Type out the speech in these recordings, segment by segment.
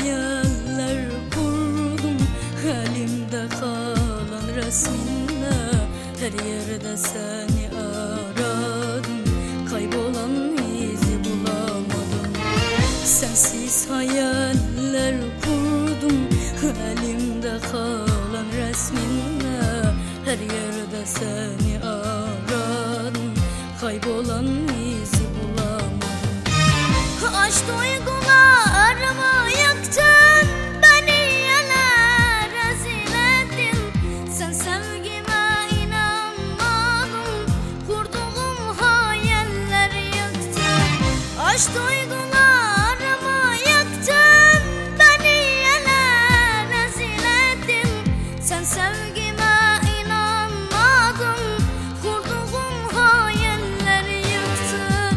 hayaller kurdum, elimde kalan resminle. Her yerde seni aradım, kaybolan izi bulamadım. Sensiz hayaller kurdum, elimde kalan resminle. Her yerde seni aradım, kaybolan izi bulamadım. Aşk duygularımı yaktın, beni yerler rezil ettin. Sen sevgime inanmadın, kurduğum hayaller yıktın. Aşk duygularımı yaktın, beni yerler rezil ettin. Sen sevgime inanmadın, kurduğum hayaller yıktın.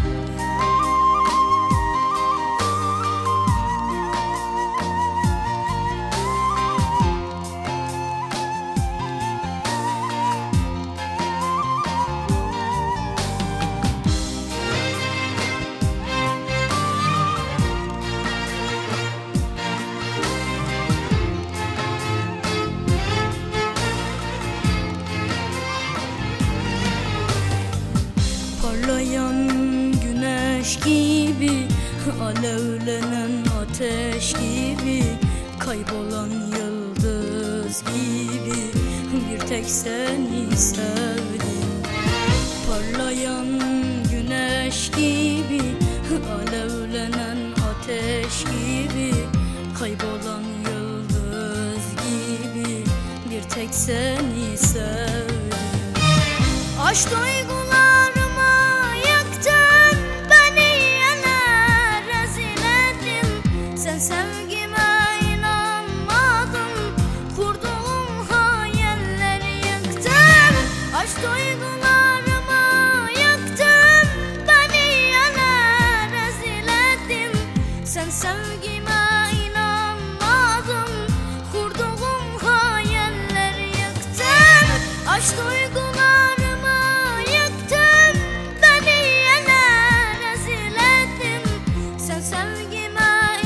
Parlayan güneş gibi, alevlenen ateş gibi, kaybolan yıldız gibi, bir tek seni sevdim. Parlayan güneş gibi, alevlenen ateş gibi, kaybolan yıldız gibi, bir tek seni sevdim. Aşk duygularımı yaktın, beni yerler rezil ettin. Sen sevgime inanmadın, kurduğum hayaller yıktın. Aşk duygularımı yaktın, beni yerler rezil ettin. Sen sevgime inanmadın, kurduğum hayaller yıktın. Aşk duygularımı yaktın, beni yerler rezil ettin. Sen sevgime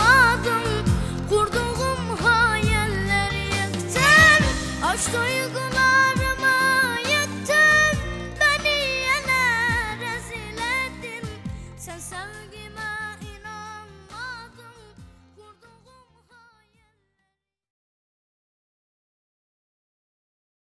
inanmadın, kurduğum hayaller yıktın. Aşk duygularımı